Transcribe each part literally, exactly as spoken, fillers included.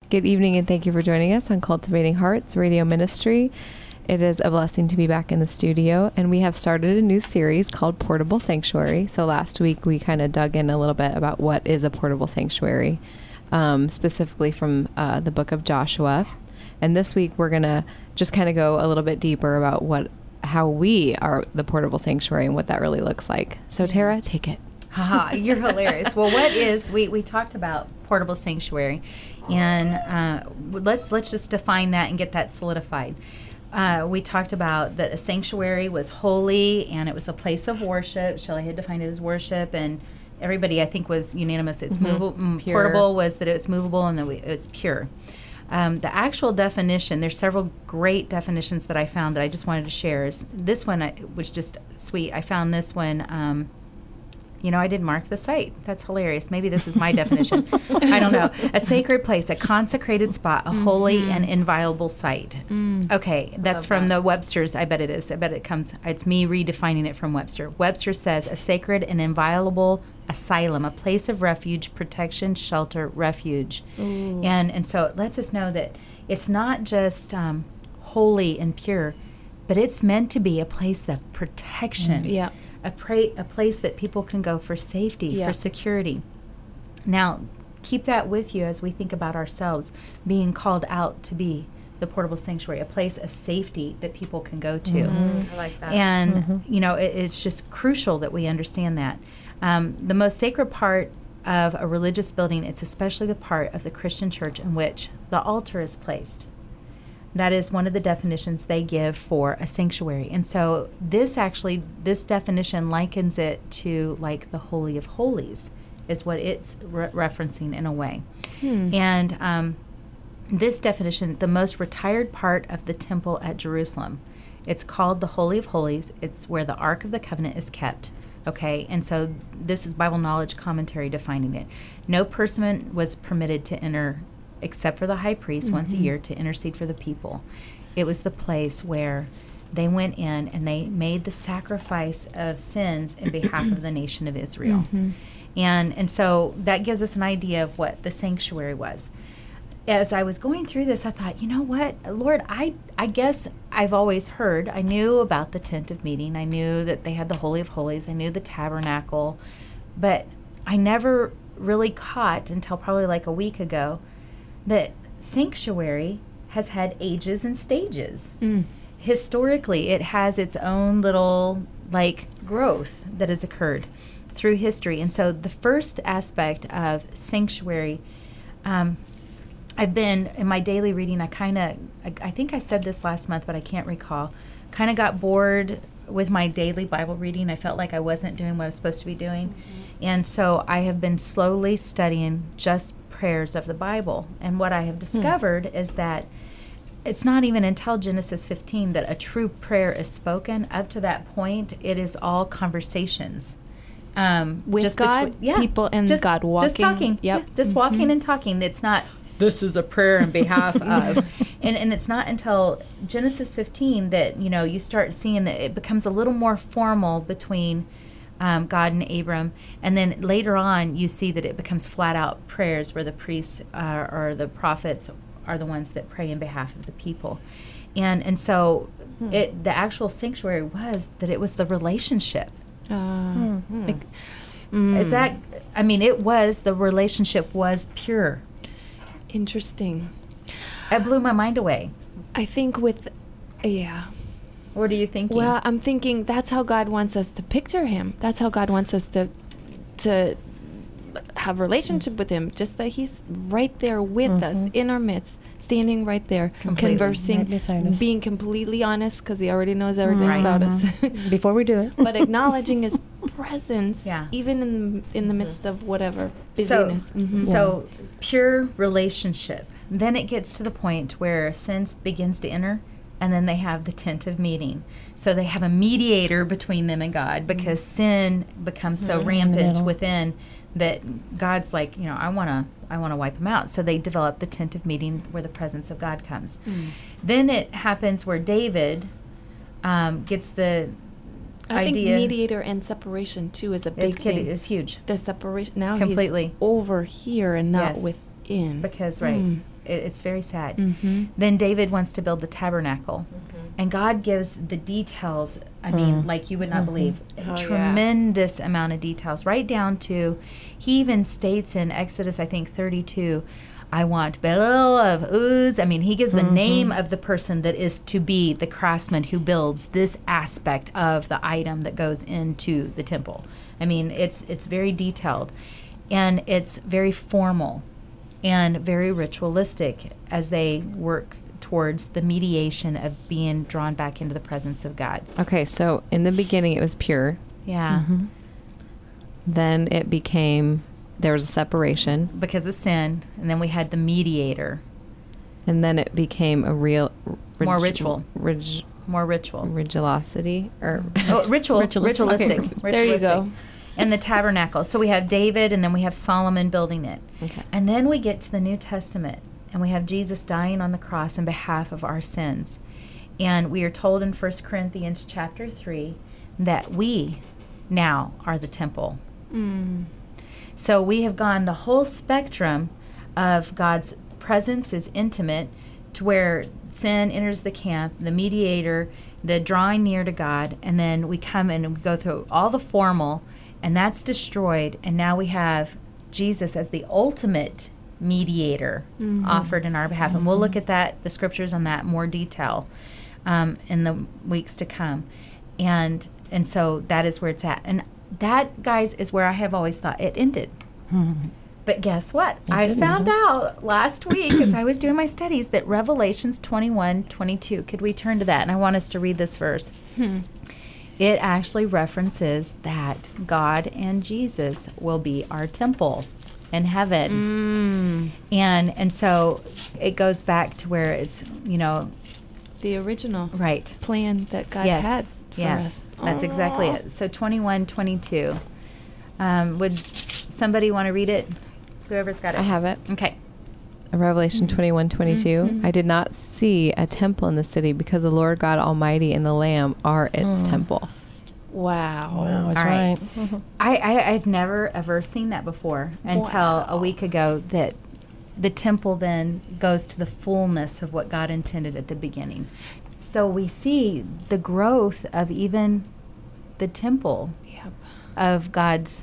Good evening, and thank you for joining us on Cultivating Hearts Radio Ministry. It is a blessing to be back in the studio, and we have started a new series called Portable Sanctuary. So last week we kind of dug in a little bit about what is a portable sanctuary, um, specifically from uh, the book of Joshua. And this week we're going to just kind of go a little bit deeper about what how we are the portable sanctuary and what that really looks like. So Tara, take it. Haha, you're hilarious. Well, what is, we, we talked about portable sanctuary, and uh, let's let's just define that and get that solidified. Uh, we talked about that a sanctuary was holy and it was a place of worship. Shelley had defined it as worship, and everybody I think was unanimous. It's mm-hmm. movable, portable was that it's movable and that we, it's pure. Um, the actual definition, there's several great definitions that I found that I just wanted to share. Is this one I, was just sweet. I found this one. Um, You know, I did mark the site. That's hilarious. Maybe this is my definition. I don't know. A sacred place, a consecrated spot, a mm-hmm. holy and inviolable site. Mm. Okay, that's from that. the Webster's. I bet it is. I bet it comes. It's me redefining it from Webster. Webster says a sacred and inviolable asylum, a place of refuge, protection, shelter, refuge. Ooh. And and so it lets us know that it's not just um, holy and pure, but it's meant to be a place of protection. Mm. Yeah. A, pra- a place that people can go for safety, yeah. for security. Now, keep that with you as we think about ourselves being called out to be the portable sanctuary, a place of safety that people can go to. Mm-hmm. I like that. And, mm-hmm. you know, it, it's just crucial that we understand that. Um, the most sacred part of a religious building, it's especially the part of the Christian church in which the altar is placed. That is one of the definitions they give for a sanctuary. And so this actually, this definition likens it to like the Holy of Holies is what it's re- referencing in a way. Hmm. And um, this definition, the most retired part of the temple at Jerusalem, it's called the Holy of Holies. It's where the Ark of the Covenant is kept. Okay, and so this is Bible Knowledge Commentary defining it. No person was permitted to enter except for the high priest mm-hmm. once a year to intercede for the people. It was the place where they went in and they made the sacrifice of sins in behalf of the nation of Israel. Mm-hmm. And and so that gives us an idea of what the sanctuary was. As I was going through this, I thought, you know what, Lord, I, I guess I've always heard, I knew about the tent of meeting. I knew that they had the Holy of Holies. I knew the tabernacle. But I never really caught until probably like a week ago that sanctuary has had ages and stages. Mm. Historically, it has its own little, like, growth that has occurred through history. And so the first aspect of sanctuary, um, I've been, in my daily reading, I kind of, I, I think I said this last month, but I can't recall, kind of got bored with my daily Bible reading. I felt like I wasn't doing what I was supposed to be doing. Mm-hmm. And so I have been slowly studying just prayers of the Bible. And what I have discovered hmm. is that it's not even until Genesis fifteen that a true prayer is spoken. Up to that point, it is all conversations. Um, With just God, between, yeah, people, and just, God walking. Just talking. Yep. Yeah, just mm-hmm. walking and talking. It's not, this is a prayer in behalf of. And, and it's not until Genesis fifteen that, you know, you start seeing that it becomes a little more formal between Um, God and Abram, and then later on you see that it becomes flat out prayers where the priests uh, or the prophets are the ones that pray in behalf of the people, and and so hmm. it the actual sanctuary was that it was the relationship. Uh, mm-hmm. like, mm. Is that? I mean, it was the relationship was pure. Interesting. It blew my mind away. I think with, yeah. What are you thinking? Well, I'm thinking that's how God wants us to picture him. That's how God wants us to to have a relationship with him. Just that he's right there with mm-hmm. us, in our midst, standing right there, completely. Conversing, right being completely honest, because he already knows everything right. about mm-hmm. us. Before we do it. But acknowledging his presence, yeah. even in, in the midst of whatever busyness. So, mm-hmm. so yeah. pure relationship. Then it gets to the point where sin begins to enter. And then they have the tent of meeting. So they have a mediator between them and God, because sin becomes so mm-hmm. rampant within that God's like, you know, I want to I want to wipe them out. So they develop the tent of meeting where the presence of God comes. Mm. Then it happens where David um, gets the I idea. think mediator and separation, too, is a big it's, thing. It's huge. The separation. Now completely. He's over here and not yes. within. Because, right. Mm. It, it's very sad. Mm-hmm. Then David wants to build the tabernacle. Mm-hmm. And God gives the details, I mean, Mm. like you would not Mhm. believe. A Oh, yeah. tremendous amount of details, right down to, he even states in Exodus, I think, thirty-two, I want Beryl of Uz. I mean, he gives the Mhm. name of the person that is to be the craftsman who builds this aspect of the item that goes into the temple. I mean, it's it's very detailed, and it's very formal and very ritualistic as they work towards the mediation of being drawn back into the presence of God. Okay, so in the beginning it was pure. Yeah. Mhm. Then it became, there was a separation. Because of sin, and then we had the mediator, And then it became a real... More ritual. Rig, more ritual. rigilosity? Or Oh, ritual, Ritualistic. ritualistic. Okay. There you go. Ritualistic. And the tabernacle. So we have David, and then we have Solomon building it. Okay. And then we get to the New Testament, and we have Jesus dying on the cross in behalf of our sins. And we are told in First Corinthians chapter three that we now are the temple. Mm. So we have gone the whole spectrum of God's presence is intimate to where sin enters the camp, the mediator, the drawing near to God, and then we come in and we go through all the formal, and that's destroyed, and now we have Jesus as the ultimate mediator Mhm. offered in our behalf. And we'll look at that, the scriptures on that in more detail um, in the weeks to come. And and so that is where it's at. And that, guys, is where I have always thought it ended. Mhm. But guess what? It I didn't, found huh? out last week as I was doing my studies that Revelations twenty-one, twenty-two, could we turn to that? And I want us to read this verse. Hmm. It actually references that God and Jesus will be our temple in heaven. Mm. And and so it goes back to where it's, you know, The original right. plan that God yes. had for yes. us. That's exactly Aw. it. So twenty-one, twenty-two. Um, would somebody want to read it? Whoever's got it. I have it. Okay. Revelation twenty-one, twenty-two. Mhm. I did not see a temple in the city because the Lord God Almighty and the Lamb are its Oh. temple. Wow. Wow, that's All right. right. I, I, I've never ever seen that before until Wow. a week ago that the temple then goes to the fullness of what God intended at the beginning. So we see the growth of even the temple Yep. of God's,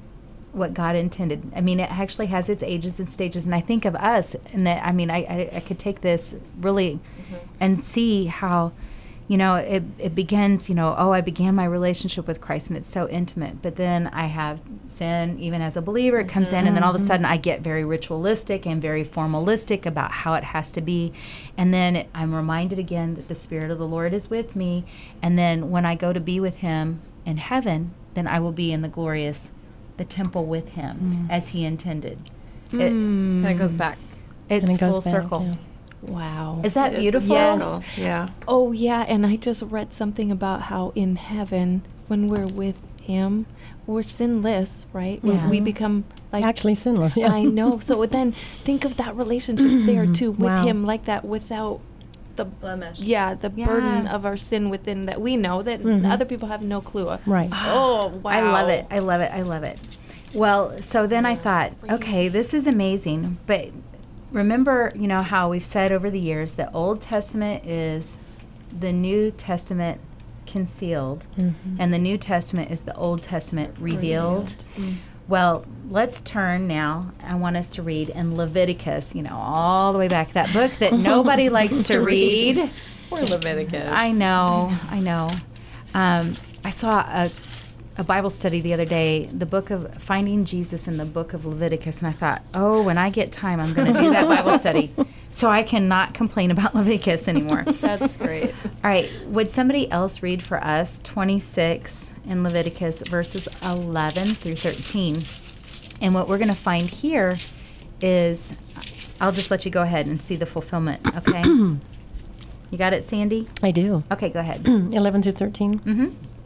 what God intended. I mean, it actually has its ages and stages. And I think of us, and that, I mean, I, I, I could take this really and see how, you know, it, it begins, you know, oh, I began my relationship with Christ and it's so intimate. But then I have sin, even as a believer, it comes in, and then all of a sudden I get very ritualistic and very formalistic about how it has to be. And then I'm reminded again that the Spirit of the Lord is with me. And then when I go to be with Him in heaven, then I will be in the glorious, the temple with Him as He intended. It, Mm. And it goes back. it's And it goes full back, circle. yeah. Wow. Is that It is a beautiful? Yes. Yeah. Oh, yeah. And I just read something about how in heaven, when we're with Him, we're sinless, right? We- Yeah. We become like. Actually sinless, yeah. I know. So then think of that relationship there too with Wow. Him, like that, without the Blemish. yeah the burden Yeah. of our sin within that we know that Mhm. other people have no clue of. Right. Oh wow! I love it. I love it. I love it. Well, so then I Yeah, thought, it's crazy. okay, this is amazing. But remember, you know, how we've said over the years that Old Testament is the New Testament concealed, Mhm. and the New Testament is the Old Testament revealed. Mm. Well, let's turn now. I want us to read in Leviticus, you know, all the way back, that book that nobody likes to read. Poor Leviticus. I know, I know. Um, I saw a, a Bible study the other day, the book of Finding Jesus in the book of Leviticus, and I thought, oh, when I get time, I'm going to do that Bible study. So I cannot complain about Leviticus anymore. That's great. All right, would somebody else read for us twenty-six in Leviticus, verses eleven through thirteen? And what we're going to find here is, I'll just let you go ahead and see the fulfillment, okay? You got it, Sandy? I do. Okay, go ahead. eleven through thirteen. Mm-hmm.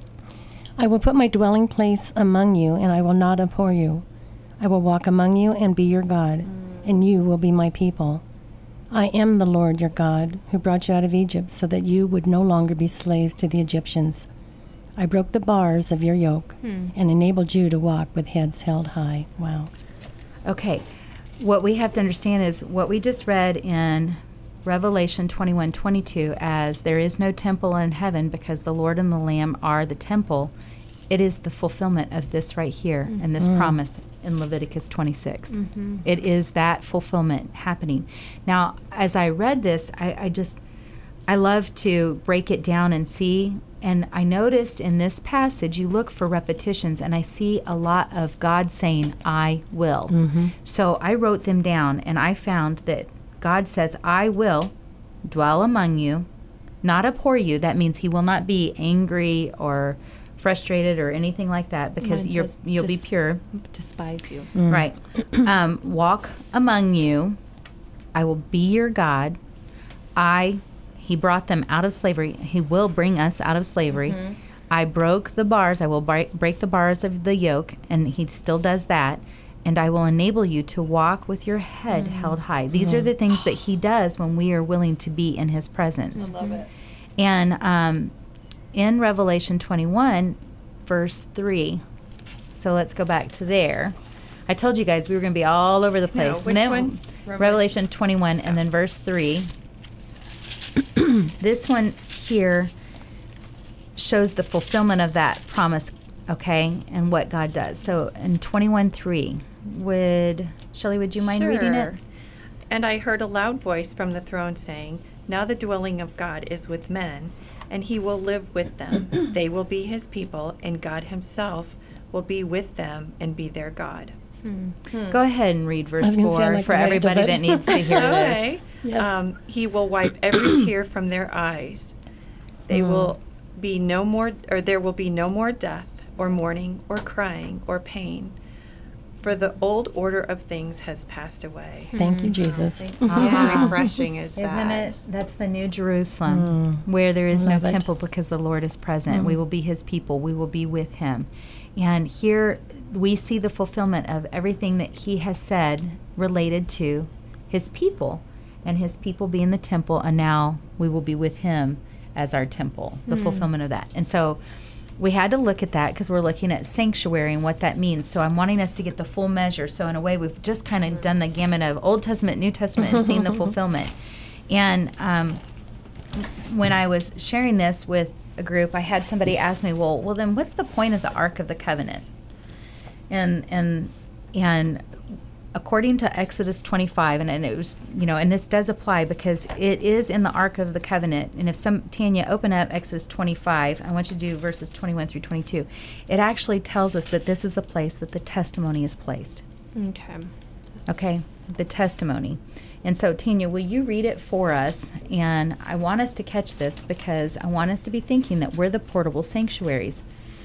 I will put my dwelling place among you, and I will not abhor you. I will walk among you and be your God, and you will be my people. I am the Lord your God, who brought you out of Egypt, so that you would no longer be slaves to the Egyptians. I broke the bars of your yoke Hmm. and enabled you to walk with heads held high. Wow. Okay. what we have to understand is what we just read in Revelation twenty-one twenty-two as there is no temple in heaven because the Lord and the Lamb are the temple. It is the fulfillment of this right here mm-hmm. and this mm. promise in Leviticus twenty-six. Mm-hmm. It is that fulfillment happening. Now, as I read this, I, I just, I love to break it down and see. And I noticed in this passage, you look for repetitions, and I see a lot of God saying, I will. Mm-hmm. So I wrote them down, and I found that God says, I will dwell among you, not abhor you. That means he will not be angry or frustrated or anything like that because you're, you'll dis- be pure. Despise you. Mm. Right. um, walk among you. I will be your God. I, he brought them out of slavery. He will bring us out of slavery. Mm-hmm. I broke the bars. I will break, break the bars of the yoke, and he still does that. And I will enable you to walk with your head mm. held high. These mm. are the things that he does when we are willing to be in his presence. I love it. And um, in Revelation twenty-one, verse three, so let's go back to there. I told you guys we were going to be all over the place. No, which then, one? Revelation twenty-one, and then verse three. This one here shows the fulfillment of that promise, okay, and what God does. So in twenty-one three, would, Shelley, would you mind sure. reading it? And I heard a loud voice from the throne saying, now the dwelling of God is with men, and he will live with them. They will be his people, and God himself will be with them and be their God. Hmm. Hmm. Go ahead and read verse four like for everybody that needs to hear okay. this. Yes. Um, he will wipe every tear from their eyes. They mm. will be no more, or there will be no more death, or mourning, or crying, or pain. For the old order of things has passed away. Thank you, Jesus. Oh, how refreshing is that? Isn't it? That's the New Jerusalem, mm. where there is no it. temple because the Lord is present. Mm. We will be his people. We will be with him. And here we see the fulfillment of everything that he has said related to his people, and his people being the temple, and now we will be with him as our temple, the mm. fulfillment of that. And so we had to look at that because we're looking at sanctuary and what that means. So I'm wanting us to get the full measure. So in a way, we've just kind of done the gamut of Old Testament, New Testament, and seen the fulfillment. And um, when I was sharing this with a group, I had somebody ask me, well, well, then what's the point of the Ark of the Covenant? And and and according to Exodus twenty-five, and, and it was, you know, and this does apply because it is in the Ark of the Covenant. And if some, Tanya, open up Exodus twenty-five, I want you to do verses twenty-one through twenty-two. It actually tells us that this is the place that the testimony is placed. Okay. Okay, the testimony. And so, Tanya, will you read it for us? And I want us to catch this because I want us to be thinking that we're the portable sanctuaries.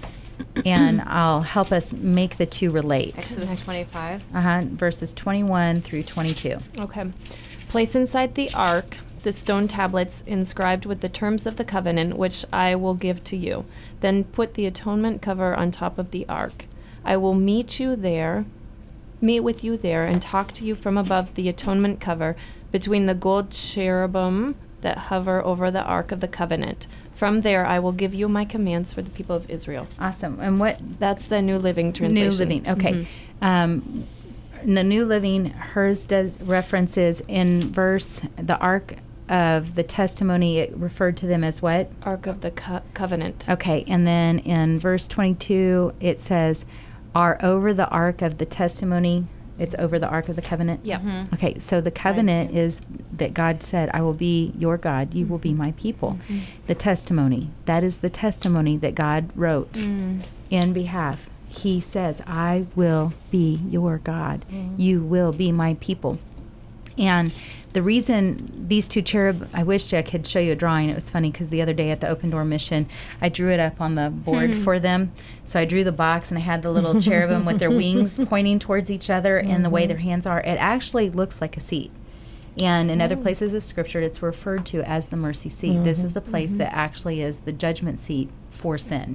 And I'll help us make the two relate. Exodus twenty-five. Uh-huh, verses twenty-one through twenty-two. Okay. Place inside the ark the stone tablets inscribed with the terms of the covenant, which I will give to you. Then put the atonement cover on top of the ark. I will meet you there, meet with you there, and talk to you from above the atonement cover between the gold cherubim that hover over the ark of the covenant. From there, I will give you my commands for the people of Israel. Awesome. And what? That's the New Living Translation. New Living. Okay. Mm-hmm. Um, in the New Living, hers does references in verse, the Ark of the Testimony, it referred to them as what? Ark of the co- Covenant. Okay. And then in verse twenty-two, it says, are over the Ark of the Testimony. It's over the Ark of the Covenant? Yeah. Mm-hmm. Okay, so the covenant is that God said, I will be your God, you mm-hmm. will be my people. Mm-hmm. The testimony, that is the testimony that God wrote mm. in behalf. He says, I will be your God. Mm. You will be my people. And the reason these two cherub, I wish I could show you a drawing. It was funny because the other day at the Open Door Mission, I drew it up on the board mm-hmm. for them. So I drew the box and I had the little cherubim with their wings pointing towards each other mm-hmm. and the way their hands are. It actually looks like a seat. And in mm-hmm. other places of Scripture, it's referred to as the mercy seat. Mm-hmm. This is the place mm-hmm. that actually is the judgment seat for sin.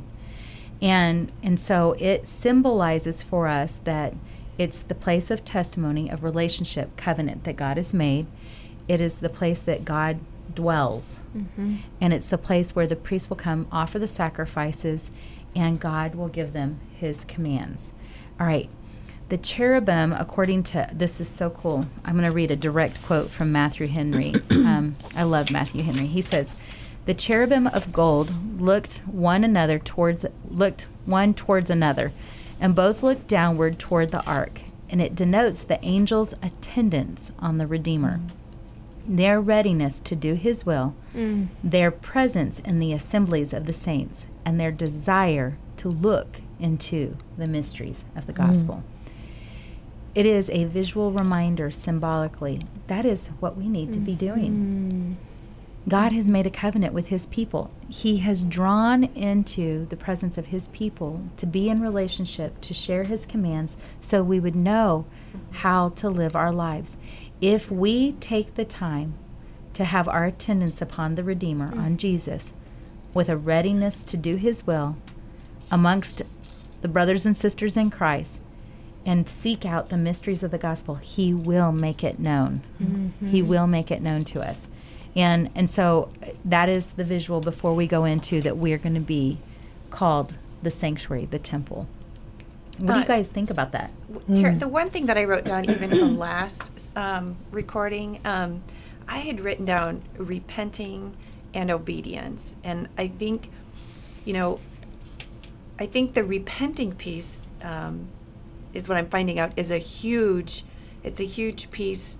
And and so it symbolizes for us that it's the place of testimony, of relationship, covenant that God has made. It is the place that God dwells. Mm-hmm. And it's the place where the priest will come, offer the sacrifices, and God will give them his commands. All right. The cherubim, according to, this is so cool. I'm going to read a direct quote from Matthew Henry. um, I love Matthew Henry. He says, "The cherubim of gold looked one another towards, looked one towards another, and both looked downward toward the ark, and it denotes the angel's attendance on the Redeemer, mm. their readiness to do his will, mm. their presence in the assemblies of the saints, and their desire to look into the mysteries of the gospel." Mm. It is a visual reminder symbolically. That is what we need mm. to be doing. Mm. God has made a covenant with his people. He has drawn into the presence of his people to be in relationship, to share his commands, so we would know how to live our lives. If we take the time to have our attendance upon the Redeemer, mm. on Jesus, with a readiness to do his will amongst the brothers and sisters in Christ, and seek out the mysteries of the gospel, he will make it known. Mm-hmm. He will make it known to us. And and so that is the visual before we go into that we're going to be called the sanctuary, the temple. What uh, do you guys think about that? Ter- mm. The one thing that I wrote down even from last um, recording, um, I had written down repenting and obedience. And I think, you know, I think the repenting piece um, is what I'm finding out is a huge, it's a huge piece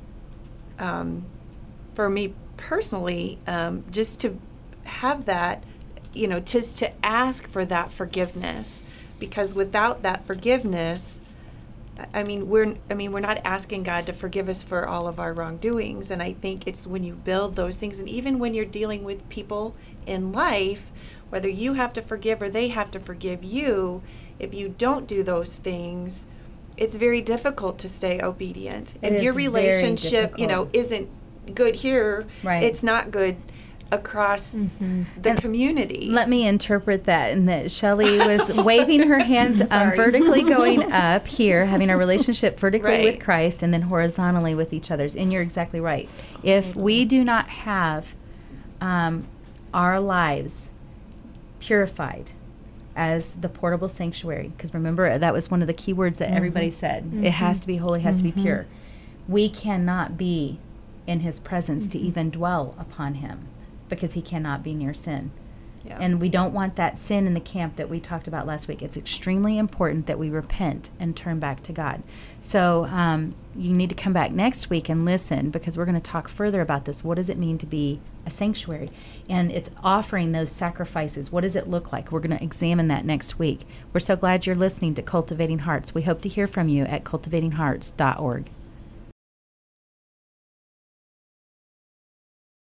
um, for me personally, um, just to have that, you know, just to ask for that forgiveness, because without that forgiveness, I mean, we're, I mean, we're not asking God to forgive us for all of our wrongdoings, and I think it's when you build those things, and even when you're dealing with people in life, whether you have to forgive or they have to forgive you, if you don't do those things, it's very difficult to stay obedient. It if your relationship, you know, difficult. isn't good here, right. it's not good across mm-hmm. the and community. Let me interpret that, and that Shelley was waving her hands um, vertically going up here, having a relationship vertically right. with Christ, and then horizontally with each other's. And you're exactly right. If we do not have um, our lives purified as the portable sanctuary, because remember, that was one of the key words that mm-hmm. everybody said. Mm-hmm. It has to be holy, has mm-hmm. to be pure. We cannot be in his presence mm-hmm. to even dwell upon him, because he cannot be near sin. Yeah. And we don't want that sin in the camp that we talked about last week. It's extremely important that we repent and turn back to God. So um, you need to come back next week and listen, because we're going to talk further about this. What does it mean to be a sanctuary? And it's offering those sacrifices. What does it look like? We're going to examine that next week. We're so glad you're listening to Cultivating Hearts. We hope to hear from you at cultivating hearts dot org.